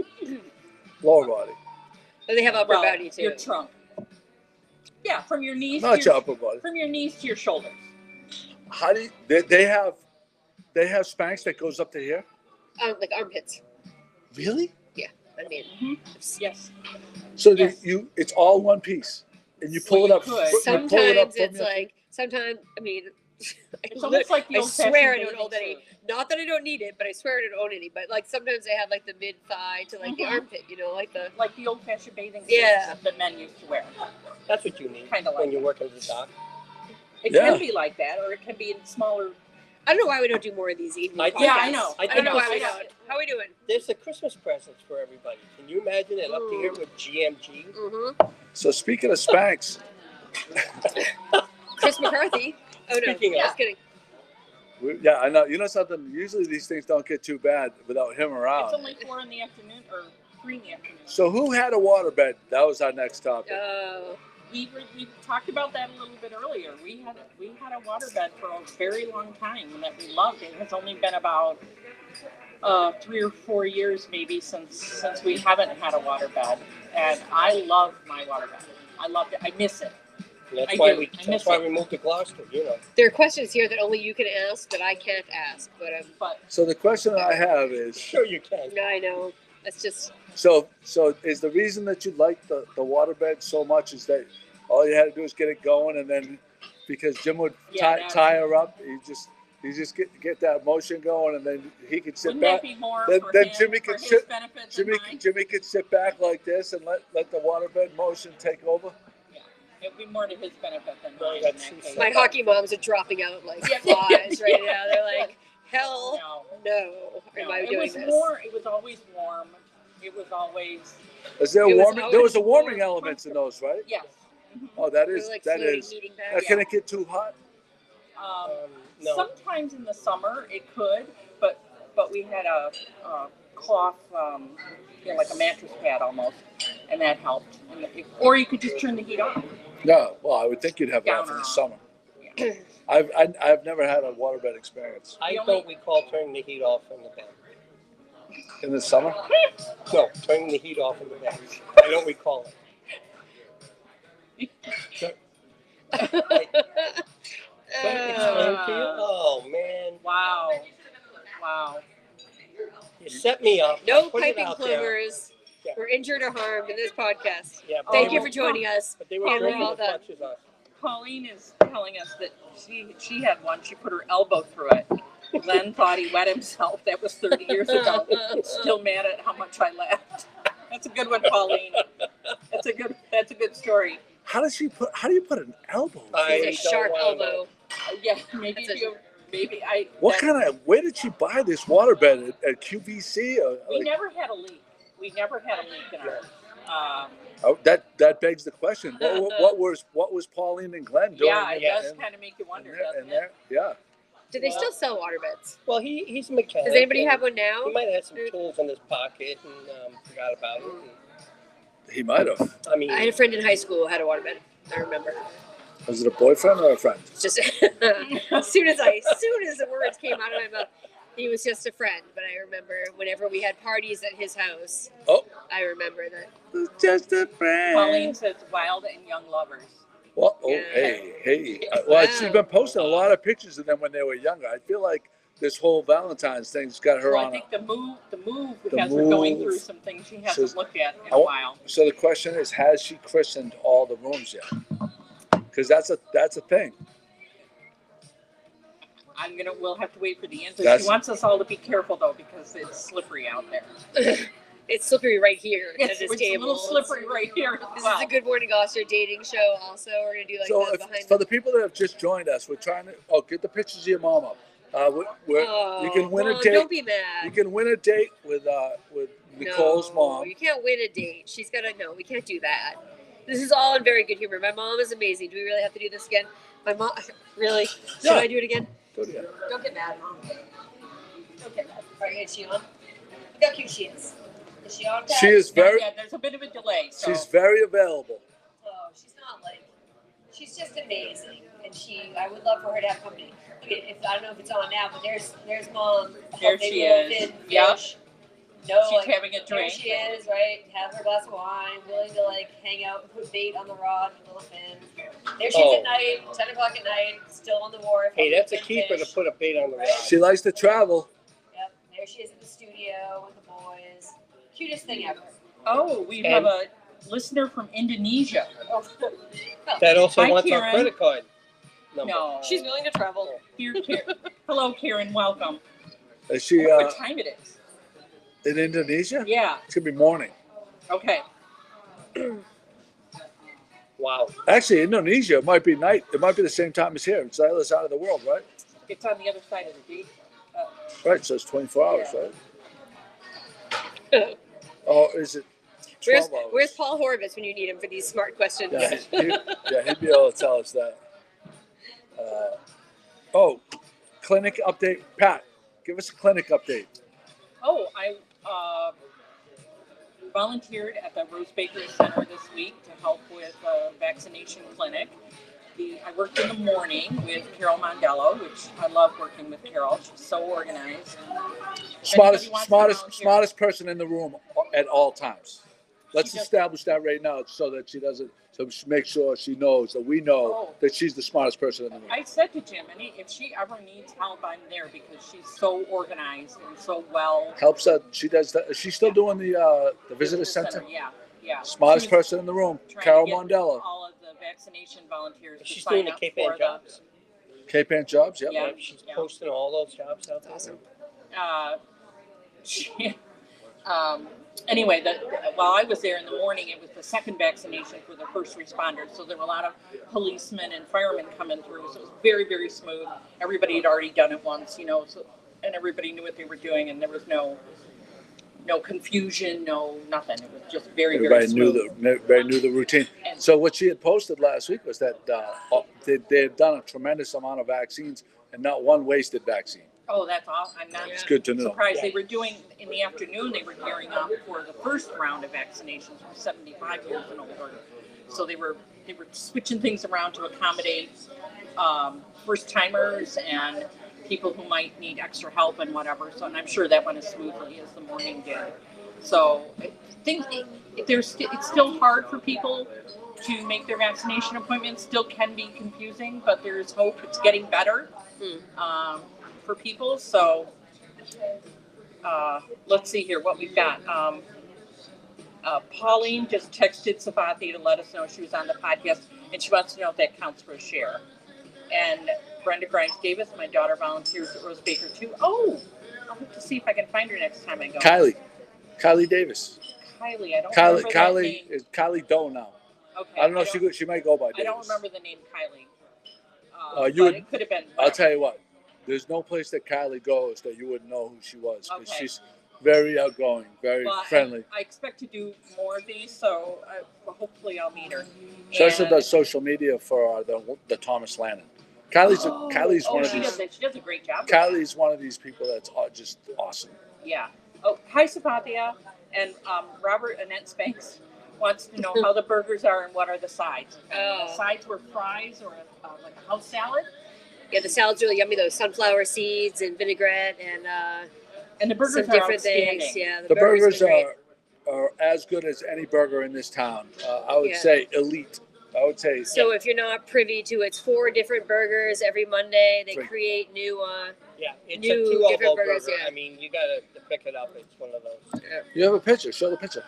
lower body, But they have upper Well, body too. Your trunk. Yeah, from your knees not to your your, upper body. from your knees to your shoulders. How do you, they, they have they have Spanx that goes up to here? Um, like armpits. Really? I mean, Mm-hmm. Yes. So the, Yes. you it's all one piece, and you pull Well, it up. you could. fr- you sometimes pull it up from it's your- like sometimes. I mean, It's almost like the I old swear I don't hold any. Not that I don't need it, but I swear I don't own any. But like sometimes they have like the mid thigh to like the Mhm. armpit. You know, like the. Like the old fashioned bathing suits Yeah. that men used to wear. That's what you need Kinda like when you're working as a doc. It Yeah. can be like that, or it can be in smaller. I don't know why we don't do more of these evening. I- podcasts. Yeah, I know. I I don't think know why this we is- don't. How are we doing? There's the Christmas presents for everybody. Can you imagine it up to here with G M G? Mm-hmm. So speaking of Spanx, Chris McCarthy. Oh no, Speaking of- just kidding. we, yeah, I know. You know something? Usually these things don't get too bad without him It's around. only four in the afternoon or three in the afternoon. So who had a waterbed? That was our next topic. Oh, We were, we talked about that a little bit earlier. We had we had a waterbed for a very long time that we loved. It has only been about uh, three or four years maybe since since we haven't had a waterbed, and I love my waterbed. I loved it. I miss it. And that's I why do. we I that's miss why it. we moved to Gloucester, you know. there are questions here that only you can ask that I can't ask. But um, But So the question I have is, Sure you can. I know that's just so so is the reason that you like the, the waterbed so much is that all you had to do is get it going, and then because Jim would Yeah, tie, that- tie her up, he just he just get get that motion going, and then he could sit wouldn't that back. be more Then- for then him, Jimmy for could his sit- benefit Jimmy than mine? Jimmy could sit back like this and let, let the waterbed motion take over. It'd be more to his benefit than No, mine. that's- in that case. my hockey moms are dropping out like Yeah. flies right now. They're like, hell No, no. Am no. I It doing was this? warm. It was always warm. It was always Is there It was warming? There was a always warming more elements in those, right? yes. Mhm. Oh, that They're is like that floating is. meeting Now, bags. can it get too hot? Um, Um, no. Sometimes in the summer it could, but but we had a, a cloth, um, you know, like a mattress pad almost, and that helped. And it, or you could just turn the heat off. No, well, I would think you'd have that Down for the or summer. Yeah. I've I, I've never had a waterbed experience I The only- don't recall turning the heat off in the bed. in the summer. No, turning the heat off in the bed. I don't recall it. Can I explain to you? Oh man, Wow. Wow. you set me up. No Put it piping out there. plumbers Yeah. were injured or harmed in this podcast. Yeah, but Thank they you were- for joining us. But they were Hannah, drinking well as done. much as us. Pauline is telling us that she she had one. She put her elbow through it. Glenn thought he wet himself. That was thirty years ago. Still mad at how much I laughed. That's a good one, Pauline. That's a good. That's a good story. How does she put? How do you put an elbow? I It's a don't sharp wanna know. elbow. Uh, yeah, maybe That's a- you. Maybe I. What that- kind of? Where did she buy this waterbed at, at Q V C? Or, We like, never had a leak. We never had a leak in ours. Um, oh, that that begs the question. What, what, what was what was Pauline and Glenn doing? yeah, it in- does in- kind of make you in wonder, there- doesn't in it? there? Yeah. Do they still sell water beds? Well, he, he's a mechanic. Does anybody and have one now? He might have had some tools in his pocket and um, forgot about it. He might have. I mean, I had a friend in high school who had a water bed. I remember. Was it a boyfriend or a friend? It's just as soon as I, as soon as the words came out of my mouth, he was just a friend. But I remember whenever we had parties at his house, Oh, I remember that. it's just a friend. Pauline says wild and young lovers. Well, oh, Yeah. hey, hey. Uh, Well, Wow. she's been posting a lot of pictures of them when they were younger. I feel like this whole Valentine's thing's got her Well, I on. think the move, the move The has her going move. through some things she hasn't Says- looked at in Oh. a while. So the question is, has she christened all the rooms yet? Because that's a that's a thing. I'm gonna. We'll have to wait for the answer. That's- She wants us all to be careful though because it's slippery out there. It's slippery right here It's, at this it's a table. little slippery right here as This well. is a Good Morning Gloucester dating show. Also, we're gonna do like So the if, behind for the. the people that have just joined us, we're trying to oh get the pictures of your mom up. Uh, we're, we're, Oh, you can win Mom, a date. Don't be mad. You can win a date with uh with Nicole's no, mom. You can't win a date. She's gotta know. We can't do that. This is all in very good humor. My mom is amazing. Do we really have to do this again? My mom, really? Should Yeah. I do it again? Go to Don't get mad, Mom. Don't get mad. All right, is she on? Look how cute she is. Is she on? Dad? She is very Yeah, there's a bit of a delay. So she's very available. Oh, she's not like. She's just amazing, and she. I would love for her to have company. Look at if I don't know if it's on now, but there's there's Mom. There Big she little is. thin Yep. fish. No, she's like, having a there drink. she is, right? Has her glass of wine, willing to like hang out and put bait on the rod with little fins. There she is Oh. at night, ten o'clock at night, still on the wharf. hey, helping that's a fin keeper to fish. put a bait on the rod. She likes to travel. Yep, there she is in the studio with the boys. Cutest thing ever. Oh, we And- have a listener from Indonesia. Oh, That also Hi, wants our Karen. credit card number. No, she's willing to travel. here, Karen. Hello, Karen. Welcome. Is I she wonder uh, what time it is? in Indonesia? Yeah. It's gonna be morning. Okay. Wow. Actually, Indonesia it might be night. It might be the same time as here. It's the other side of the world, right? It's on the other side of the gate. Uh, Right. So it's twenty-four hours, right? Oh, is it Where's twelve hours? Where's Paul Horvitz when you need him for these smart questions? Yeah, he, he- yeah, he'd be able to tell us that. Uh, oh, clinic update, Pat. Give us a clinic update. oh, I uh, volunteered at the Rose Baker Center this week to help with a vaccination clinic. The, I worked in the morning with Carol Mondello, which I love working with Carol. She's so organized. Smartest, wants to smartest, volunteer- smartest person in the room at all times. Let's She does- establish that right now, so that she doesn't. So she make sure she knows that we know Oh. that she's the smartest person in the room. I said to Jim, any, if she ever needs help, I'm there because she's so organized and so well. Helps her. She does. That. Is she still doing the uh, the visitor center? Yeah, yeah. Smartest She's person in the room, trying Carol to get Mondello. all of the vaccination volunteers to She's sign doing the up Cape for Ann jobs. Cape Ann Jobs. Yep. Yeah. Yep, she's posting all those jobs out there. Awesome. Uh, she, um, anyway, the, while I was there in the morning, it was the second vaccination for the first responders. So there were a lot of policemen and firemen coming through. So it was very, very smooth. Everybody had already done it once, you know, so, and everybody knew what they were doing, and there was no no confusion, no nothing. It was just very, Everybody very knew smooth. the everybody knew the routine. And- So what she had posted last week was that uh, they, they had done a tremendous amount of vaccines and not one wasted vaccine. Oh, that's awesome. I'm not It's good to know. surprised. They were doing, in the afternoon, they were gearing up for the first round of vaccinations for seventy-five years and older. So they were they were switching things around to accommodate um, first timers and people who might need extra help and whatever. So, and I'm sure that went as smoothly as the morning did. So, I think it, there's st- it's still hard for people to make their vaccination appointments. Still can be confusing, but there's hope. It's getting better Hmm. um, for people. So, uh, let's see here what we've got. Um, uh, Pauline just texted Safathi to let us know she was on the podcast, and she wants to know if that counts for a share. And Brenda Grimes Davis, my daughter, volunteers at Rose Baker too. Oh, I'll have to see if I can find her next time I go. Kylie, Kylie Davis. Kylie, I don't Kylie, remember that Kylie name. is Kylie Doe now. Okay, I don't know if she go, she might go by Davis. I don't remember the name Kylie. Uh, Uh, you but would- it could have been. I'll tell you what. There's no place that Kylie goes that you wouldn't know who she was. 'Cause Okay. she's very outgoing, very But friendly. I, I expect to do more of these, so I, well, hopefully I'll meet her. She also And- does social media for uh, the the Thomas Lannon. Kylie's a, Oh, Kylie's oh, one of she these. does, she does a great job. with Kylie's one of these people that's uh, just awesome. Yeah. Oh, hi, Sapathia. And um, Robert Annette Spanks wants to know how the burgers are and what are the sides. And Oh. The sides were fries or a, uh, like a house salad. Yeah, the salad's really yummy though. Sunflower seeds and vinaigrette and uh, And the burgers some are different outstanding. things. Yeah, The burgers been great. are are as good as any burger in this town. Uh, I would Yeah. say elite. I would say. So if you're not privy to, it's four different burgers every Monday. They Right. create new. Uh, Yeah, it's New a two elbow different burgers, burger. yeah. I mean, you gotta to pick it up. It's one of those. You have a picture. Show the picture.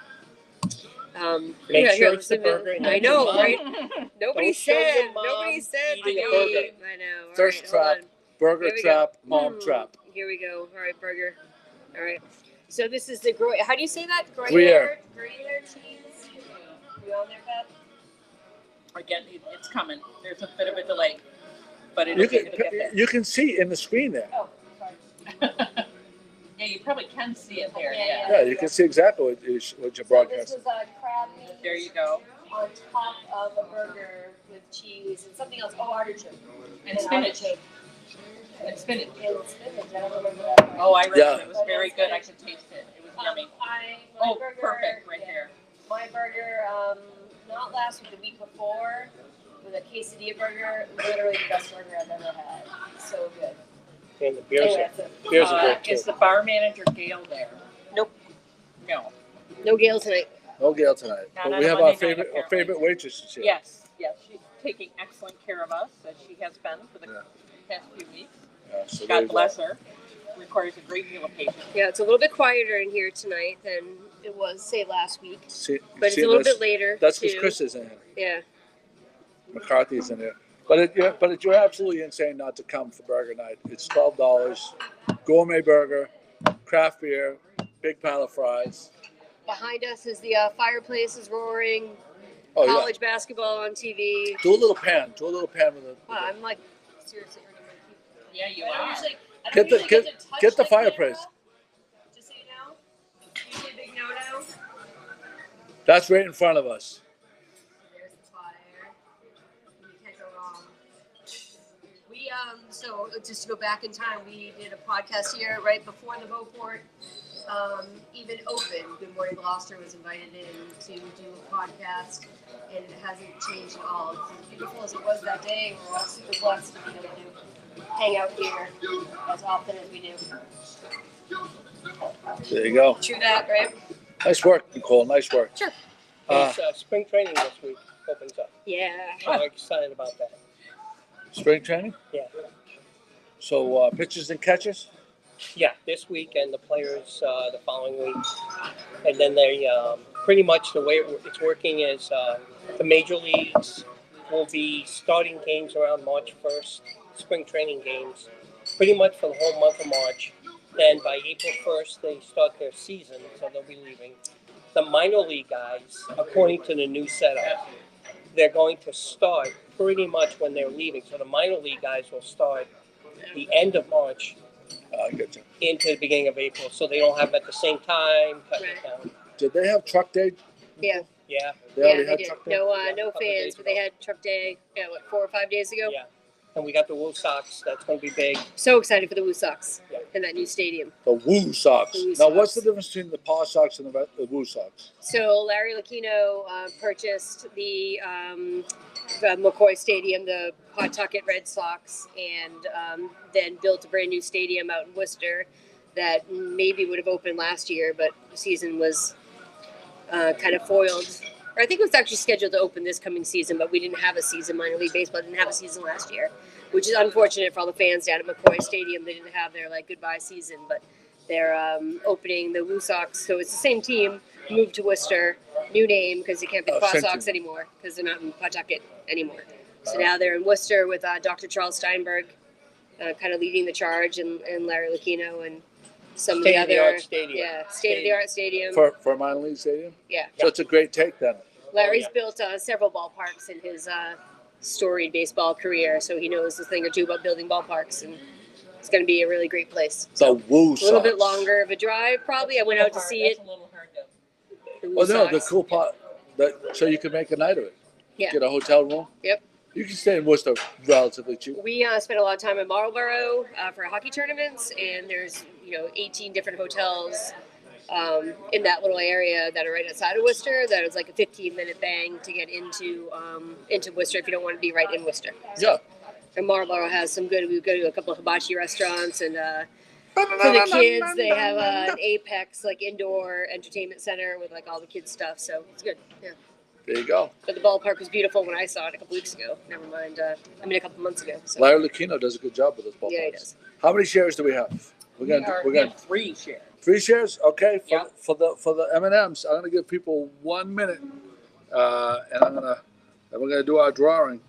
um, Make yeah, sure here, it's the let's admit- burger and I not know, your mom. right? Nobody Don't show said. your mom Nobody said to eating me. a burger. I know. All Thirst right, hold trap, on. burger Here we go. trap, mom Hmm, trap. Here we go. All right, burger. All right. So this is the Gruyere. How do you say that? Gruyere. Gruyere cheese. You on there, Pat? Again, it, it's coming. There's a bit of a delay, but it'll, You get, can it'll get there. you can see in the screen there. Oh, sorry. Yeah, you probably can see it there. Yeah, Yeah. Yeah, you can see exactly what, you, what you're So this broadcasting. was uh, crab meat. There you go. On top of a burger with cheese and something else. Oh, artichoke. And spinach. artichoke. And spinach. And spinach. I don't remember that part. Oh, I read Yeah. it. It was very good. I could taste it. It was Um, yummy. I, my Oh, burger, perfect right yeah. there. My burger, um, not last week, the week before, with a quesadilla burger, literally the best burger I've ever had. So good. And the beers Anyway, are that's it. beers are Uh, good too. is the bar manager Gail there? Nope. No. No Gale tonight. No Gail tonight. Not But on we a have Monday our night, favorite our apparently. favorite waitress here. Yes, yes. She's taking excellent care of us, as she has been for the Yeah. past few weeks. Yeah, so there you God go. bless her. Requires a great deal of patience. Yeah, it's a little bit quieter in here tonight than it was, say, last week. See, But it's see a little this? bit later. That's because too. Chris is in here. Yeah. McCarthy's in there. But it, yeah, but it, you're absolutely insane not to come for burger night. It's twelve dollars, gourmet burger, craft beer, big pile of fries. Behind us is the uh, fireplace is roaring. Oh yeah. College basketball on T V. Do a little pan. Do a little pan with it. Wow, I'm like seriously hurting my feet. Yeah, you I don't are. usually- I don't Get the- usually get- to touch get the the fireplace. camera, just so you know. Usually a big no-no. That's right in front of us. There's the fire. You can't go wrong. We um so just to go back in time, we did a podcast here right before the Beauport um, even opened. Good Morning Gloucester was invited in to do a podcast, and it hasn't changed at all. It's as beautiful as it was that day. We're all super blessed to be able to hang out here as often as we do. There you go. True that, right? Nice work, Nicole. Nice work. Sure. Uh, It's, uh, spring training this week opens up. Yeah. I'm excited about that. spring training. Yeah. So uh, pitches and catches. Yeah, this week and the players uh, the following week, and then they um, pretty much the way it, it's working is uh, the major leagues will be starting games around March first, spring training games, pretty much for the whole month of March. Then by April first they start their season, so they'll be leaving. The minor league guys, according to the new setup, they're going to start pretty much when they're leaving. So the minor league guys will start the end of March Uh, I get you. into the beginning of April, so they don't have them at the same time, cut it down. Did they have truck day? Yeah. Yeah, They Yeah, already they had did. truck day. No, uh, Yeah, no a couple fans, days but they ago. had truck day. Yeah, what four or five days ago? yeah. And we got the Wool Sox. That's going to be big. So excited for the Woo Sox Yeah. and that new stadium. The Woo Sox. The Woo Now, what's Sox. the difference between the Paw Sox and the, Red- the Woo Sox? So Larry Lucchino uh, purchased the, um, the McCoy Stadium, the Pawtucket Red Sox, and um, then built a brand new stadium out in Worcester that maybe would have opened last year, but the season was uh, kind of foiled. Or I think it was actually scheduled to open this coming season, but we didn't have a season. Minor League Baseball didn't have a season last year, which is unfortunate for all the fans down at McCoy Stadium. They didn't have their like goodbye season, but they're um, opening the Woo Sox, so it's the same team. Moved to Worcester, new name because it can't be the Oh, Paw same Sox team. anymore because they're not in Pawtucket anymore. So now they're in Worcester with uh, Doctor Charles Steinberg, uh, kind of leading the charge, and, and Larry Lucchino and some of the other State-of-the-art stadium. yeah state of the art stadium. For, for a minor league stadium? Yeah, So it's a great take then. Larry's Oh, yeah. built uh, several ballparks in his uh, storied baseball career, so he knows a thing or two about building ballparks, and it's going to be a really great place. The Woo Sox. A little bit longer of a drive, probably. I went out to see it. That's a little hard to. The Woo Well, no, the Sox. cool part, that, so you can make a night of it. Yeah. Get a hotel room. Yep. You can stay in Worcester relatively cheap. We uh, spent a lot of time in Marlboro uh, for hockey tournaments, and there's you know eighteen different hotels um, in that little area that are right outside of Worcester. That is like a fifteen minute bang to get into um, into Worcester if you don't want to be right in Worcester. Yeah. And Marlboro has some good. We go to a couple of hibachi restaurants, and uh, for the kids, they have uh, an Apex like indoor entertainment center with like all the kids stuff. So it's good. Yeah. There you go. But the ballpark was beautiful when I saw it a couple weeks ago. Never mind. Uh, I mean, a couple months ago. So. Larry Lucchino does a good job with those ballparks. Yeah, he does. How many shares do we have? We're We gonna are, we're we gonna have three shares. three shares. Okay. For, Yeah. for the for the M and M's, I'm gonna give people one minute, uh, and I'm gonna and we're gonna do our drawing.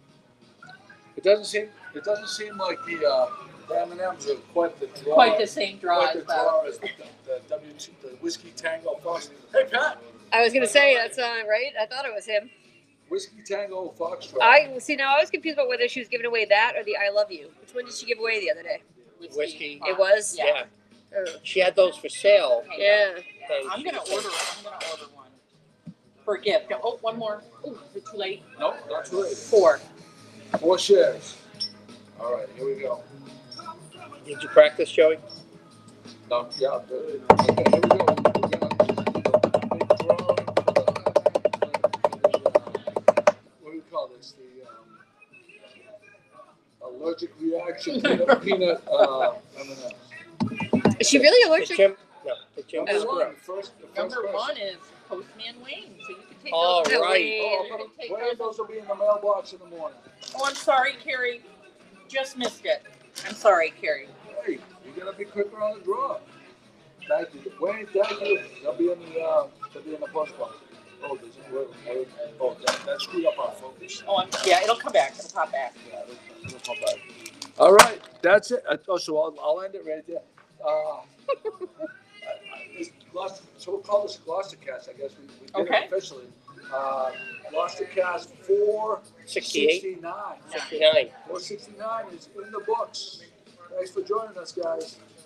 It doesn't seem it doesn't seem like the uh, the M and M's are quite the draw. Quite the same draw quite as the well. draw as the, the W two, the whiskey tango fox. Hey Pat, I was gonna say that's uh, right. I thought it was him. whiskey tango foxtrot. I see now. I was confused about whether she was giving away that or the "I love you." Which one did she give away the other day? Whiskey. It was. Yeah. Yeah. Oh, She had those for sale. yeah. and I'm she gonna said- order. I'm gonna order one for a gift. Oh, one more. Oh, is it too late? Nope, not too late. Four. Four shares. All right, here we go. Did you practice, Joey? No, yeah, good. Okay, here we go. We're gonna do the big drawing for the, uh, what do we call this? The um, allergic reaction peanut, peanut uh, M and M's. Is she really The allergic? chimp? No, the chimp. Number Oh. one, first, the first Number person. one is Postman Wayne, so you can take All those. No right. way. Oh, but where those will be in the mailbox in the morning. Oh, I'm sorry, Carrie. Just missed it. I'm sorry, Carrie. Hey, you gotta be quicker on the draw. Thank you, Wayne. Thank you. They'll be in the uh, they'll be in the post box. Oh, there's a word. Oh, that, that screwed up our focus. Oh, I'm, yeah, it'll come back. It'll pop back. Yeah, it'll- it'll come back. All right, that's it. Uh, Oh, so I'll, I'll end it right there. Uh, this Gloucester, so we'll call this Gloucestercast, I guess. We, we did Okay. it officially. Uh, Gloucestercast four sixty-eight? sixty-nine. sixty-nine. four sixty-nine is in the books. Thanks for joining us, guys.